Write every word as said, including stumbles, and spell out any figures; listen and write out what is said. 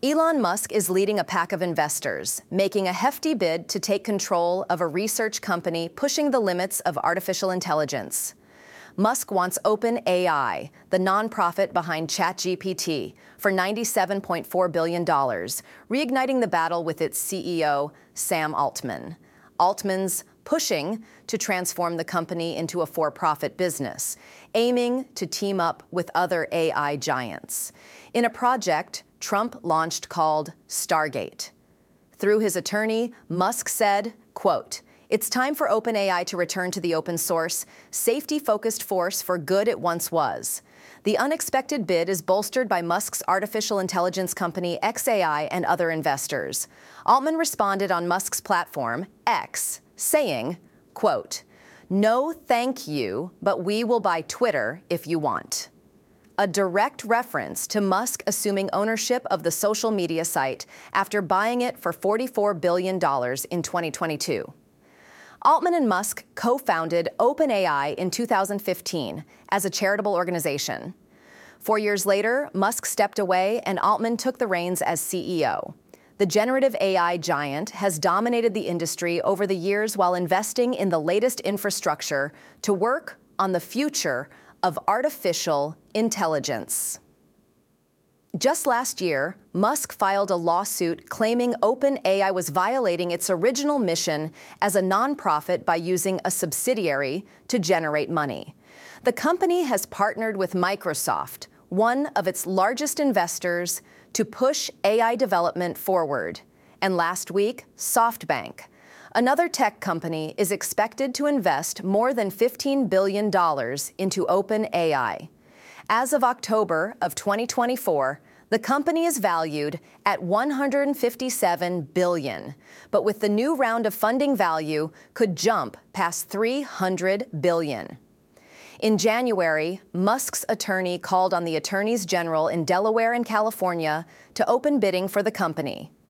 Elon Musk is leading a pack of investors, making a hefty bid to take control of a research company pushing the limits of artificial intelligence. Musk wants OpenAI, the nonprofit behind ChatGPT, for ninety-seven point four billion dollars, reigniting the battle with its C E O, Sam Altman. Altman's pushing to transform the company into a for-profit business, aiming to team up with other A I giants. In a project Trump launched called Stargate. Through his attorney, Musk said, quote, "It's time for OpenAI to return to the open source, safety-focused force for good it once was." The unexpected bid is bolstered by Musk's artificial intelligence company xAI and other investors. Altman responded on Musk's platform, X, saying, quote, "No thank you, but we will buy Twitter if you want." A direct reference to Musk assuming ownership of the social media site after buying it for forty-four billion dollars in twenty twenty-two. Altman and Musk co-founded OpenAI in two thousand fifteen as a charitable organization. Four years later, Musk stepped away and Altman took the reins as C E O. The generative A I giant has dominated the industry over the years while investing in the latest infrastructure to work on the future of artificial intelligence. Just last year, Musk filed a lawsuit claiming OpenAI was violating its original mission as a nonprofit by using a subsidiary to generate money. The company has partnered with Microsoft, one of its largest investors, to push A I development forward. And last week, SoftBank, another tech company, is expected to invest more than fifteen billion dollars into OpenAI. As of October of twenty twenty-four, the company is valued at one hundred fifty-seven billion dollars, but with the new round of funding value could jump past three hundred billion dollars. In January, Musk's attorney called on the attorneys general in Delaware and California to open bidding for the company.